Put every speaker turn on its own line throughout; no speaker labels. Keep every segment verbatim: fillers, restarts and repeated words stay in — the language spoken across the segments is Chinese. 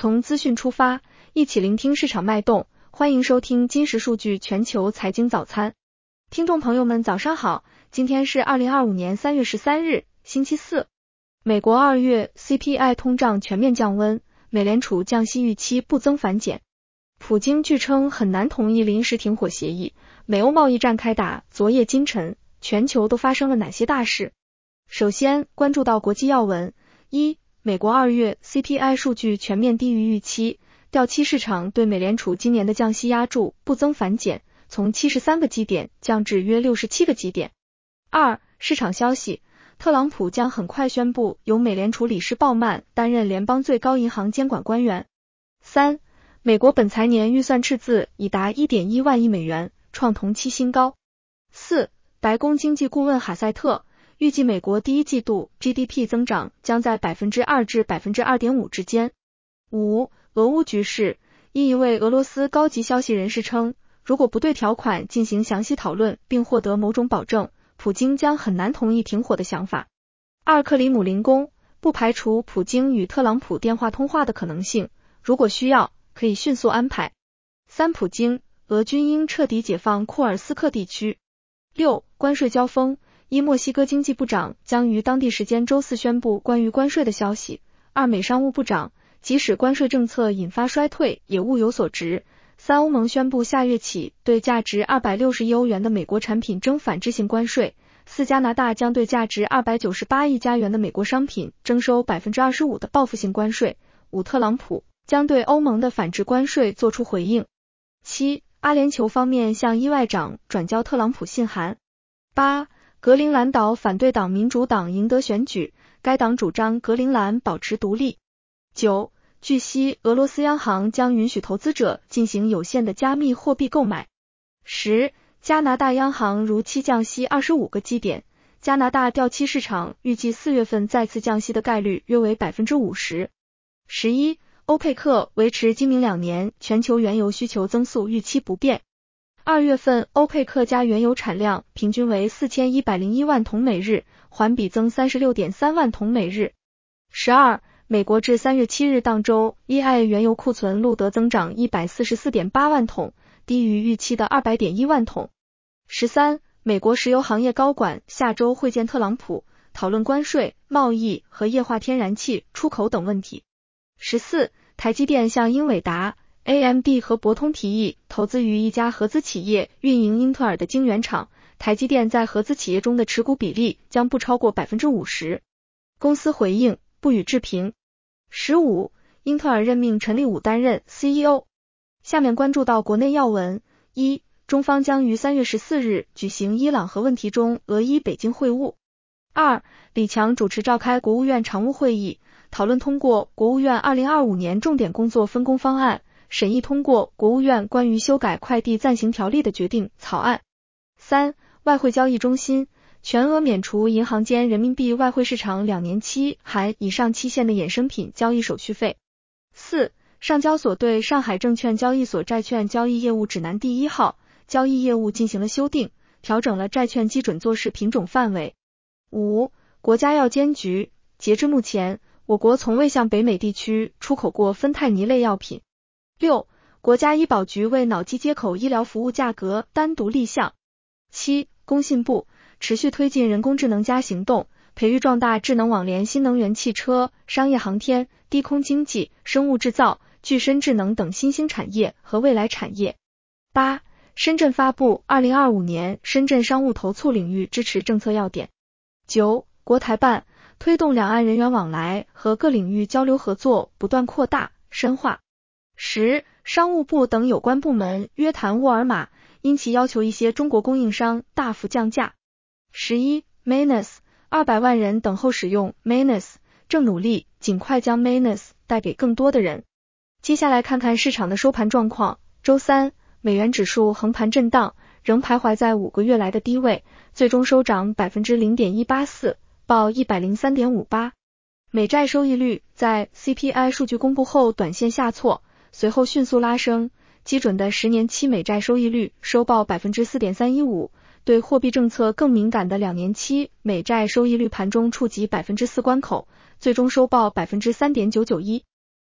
从资讯出发，一起聆听市场脉动。欢迎收听金石数据全球财经早餐。听众朋友们早上好，今天是二零二五年三月十三日，星期四。美国二月 C P I 通胀全面降温，美联储降息预期不增反减。普京据称很难同意临时停火协议，美欧贸易战开打，昨夜今晨，全球都发生了哪些大事？首先关注到国际要闻。一、美国二月 C P I 数据全面低于预期，掉期市场对美联储今年的降息压注不增反减，从七十三个基点降至约六十七个基点。二、市场消息，特朗普将很快宣布由美联储理事鲍曼担任联邦最高银行监管官员。三、美国本财年预算赤字已达 一点一万亿美元，创同期新高。四、白宫经济顾问哈塞特预计美国第一季度 G D P 增长将在 百分之二 至 百分之二点五 之间。五、俄乌局势，一位俄罗斯高级消息人士称，如果不对条款进行详细讨论并获得某种保证，普京将很难同意停火的想法。二、克里姆林宫不排除普京与特朗普电话通话的可能性，如果需要，可以迅速安排。三、普京，俄军应彻底解放库尔斯克地区。六、关税交锋，一墨西哥经济部长将于当地时间周四宣布关于关税的消息。二、美商务部长，即使关税政策引发衰退，也物有所值。三、欧盟宣布下月起对价值二百六十亿欧元的美国产品征反制性关税。四、加拿大将对价值二百九十八亿加元的美国商品征收 百分之二十五 的报复性关税。五、特朗普将对欧盟的反制关税作出回应。七、阿联酋方面向伊外长转交特朗普信函。八、格陵兰岛反对党民主党赢得选举，该党主张格陵兰保持独立。九、据悉俄罗斯央行将允许投资者进行有限的加密货币购买。十、加拿大央行如期降息二十五个基点，加拿大掉期市场预计四月份再次降息的概率约为 百分之五十。十一、欧佩克维持今明两年全球原油需求增速预期不变。二月份欧佩克加原油产量平均为四千一百零一万桶每日，环比增 三十六点三万桶每日。十二、美国至三月七日当周 E I 原油库存录得增长 一百四十四点八万桶，低于预期的 二百点一万桶。十三、美国石油行业高管下周会见特朗普，讨论关税、贸易和液化天然气出口等问题。十四、台积电向英伟达、A M D 和博通提议投资于一家合资企业运营英特尔的晶圆厂，台积电在合资企业中的持股比例将不超过 百分之五十。公司回应不予置评。十五、英特尔任命陈立武担任 C E O。下面关注到国内要闻。一、中方将于三月十四日举行伊朗核问题中俄伊北京会晤。二、李强主持召开国务院常务会议，讨论通过国务院二零二五年重点工作分工方案，审议通过国务院关于修改快递暂行条例的决定草案。三、外汇交易中心全额免除银行间人民币外汇市场两年期含以上期限的衍生品交易手续费。四、上交所对上海证券交易所债券交易业务指南第一号交易业务进行了修订，调整了债券基准做市品种范围。五、国家药监局，截至目前，我国从未向北美地区出口过芬太尼类药品。六、国家医保局为脑机接口医疗服务价格单独立项。七、工信部持续推进人工智能加行动，培育壮大智能网联、新能源汽车、商业航天、低空经济、生物制造、具身智能等新兴产业和未来产业。八、深圳发布二零二五年深圳商务投促领域支持政策要点。九、国台办推动两岸人员往来和各领域交流合作不断扩大深化。十、商务部等有关部门约谈沃尔玛，因其要求一些中国供应商大幅降价。十一、Manus 二百万人等候使用 Manus， 正努力尽快将 Manus 带给更多的人。接下来看看市场的收盘状况。周三，美元指数横盘震荡，仍徘徊在五个月来的低位，最终收涨 百分之零点一八四， 报 一百零三点五八。美债收益率在 C P I 数据公布后短线下挫，随后迅速拉升，基准的十年期美债收益率收报 百分之四点三一五， 对货币政策更敏感的两年期美债收益率盘中触及 百分之四 关口，最终收报 百分之三点九九一。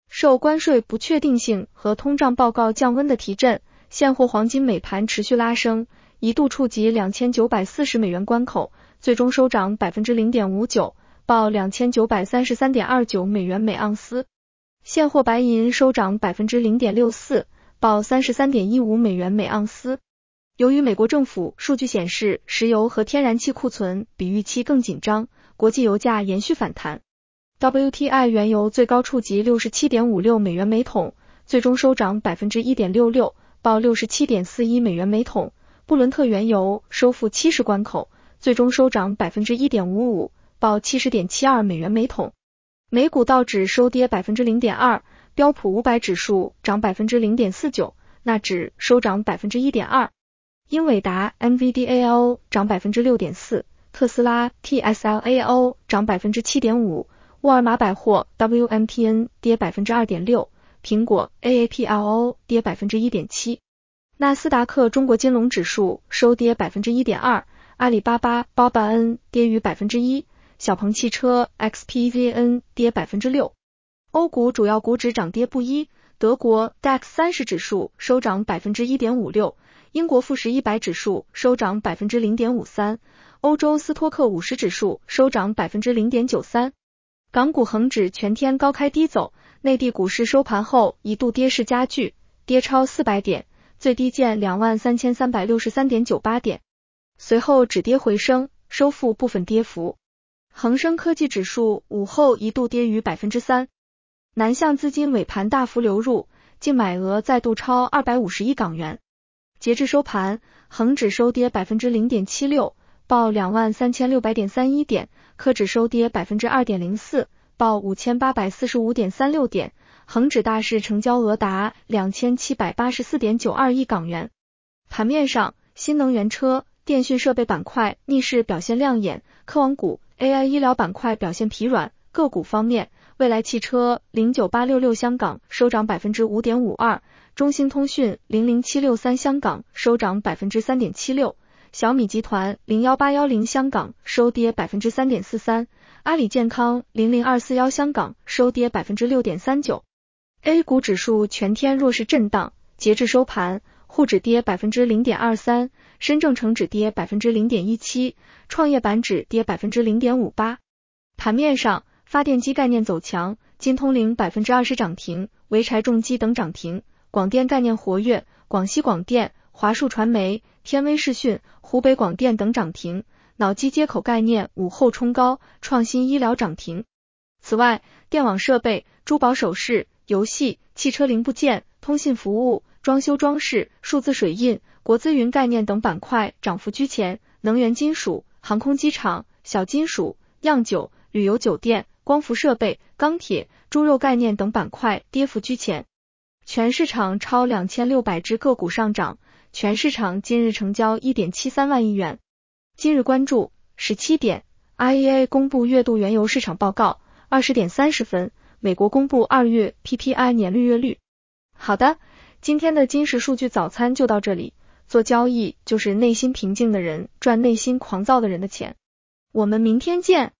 受关税不确定性和通胀报告降温的提振，现货黄金美盘持续拉升，一度触及两千九百四十美元关口，最终收涨 百分之零点五九， 报 两千九百三十三点二九美元每盎司。现货白银收涨 百分之零点六四， 报 三十三点一五美元每盎司。由于美国政府数据显示石油和天然气库存比预期更紧张，国际油价延续反弹。W T I 原油最高触及 六十七点五六美元每桶，最终收涨 百分之一点六六， 报 六十七点四一美元每桶。布伦特原油收复七十关口，最终收涨 百分之一点五五， 报 七十点七二美元每桶。美股道指收跌 百分之零点二， 标普五百指数涨 百分之零点四九， 纳指收涨 百分之一点二。英伟达 N V D A O 涨 百分之六点四， 特斯拉 T S L A O 涨 百分之七点五， 沃尔玛百货 W M T N 跌 百分之二点六， 苹果 A A P L O 跌 百分之一点七。纳斯达克中国金龙指数收跌 百分之一点二， 阿里巴巴 B A B A N 跌逾 百分之一， 小鹏汽车 X P V N 跌 百分之六。欧股主要股指涨跌不一，德国 D A X 三十指数收涨 百分之一点五六， 英国富时一百指数收涨 百分之零点五三， 欧洲斯托克五十指数收涨 百分之零点九三。港股恒指全天高开低走，内地股市收盘后一度跌势加剧，跌超四百点，最低见 两万三千三百六十三点九八点，随后止跌回升，收复部分跌幅。恒生科技指数午后一度跌逾 百分之三。南向资金尾盘大幅流入，净买额再度超二百五十亿港元。截至收盘，恒指收跌 百分之零点七六， 报 两万三千六百点三一点，科指收跌 百分之二点零四， 报 五千八百四十五点三六点，恒指大市成交额达 两千七百八十四点九二亿港元。盘面上，新能源车、电讯设备板块逆势表现亮眼，科网股、A I 医疗板块表现疲软。个股方面，蔚来汽车零九八六六香港收涨 百分之五点五二， 中兴通讯零零七六三香港收涨 百分之三点七六， 小米集团零一八一零香港收跌 百分之三点四三， 阿里健康零零二四一香港收跌 百分之六点三九。 A 股指数全天弱势震荡，截至收盘，沪指跌 百分之零点二三， 深证成指跌 百分之零点一七， 创业板指跌 百分之零点五八。 盘面上，发电机概念走强，金通灵 百分之二十 涨停，潍柴重机等涨停，广电概念活跃，广西广电、华数传媒、天威视讯、湖北广电等涨停，脑机接口概念午后冲高，创新医疗涨停。此外，电网设备、珠宝首饰、游戏、汽车零部件、通信服务、装修装饰、数字水印、国资云概念等板块涨幅居前，能源金属、航空机场、小金属、酿酒、旅游酒店、光伏设备、钢铁、猪肉概念等板块跌幅居前。全市场超两千六百只个股上涨，全市场今日成交 一点七三万亿元。今日关注十七点 I E A 公布月度原油市场报告，二十点三十分美国公布二月 P P I 年率月率。好的，今天的金石数据早餐就到这里，做交易就是内心平静的人赚内心狂躁的人的钱。我们明天见。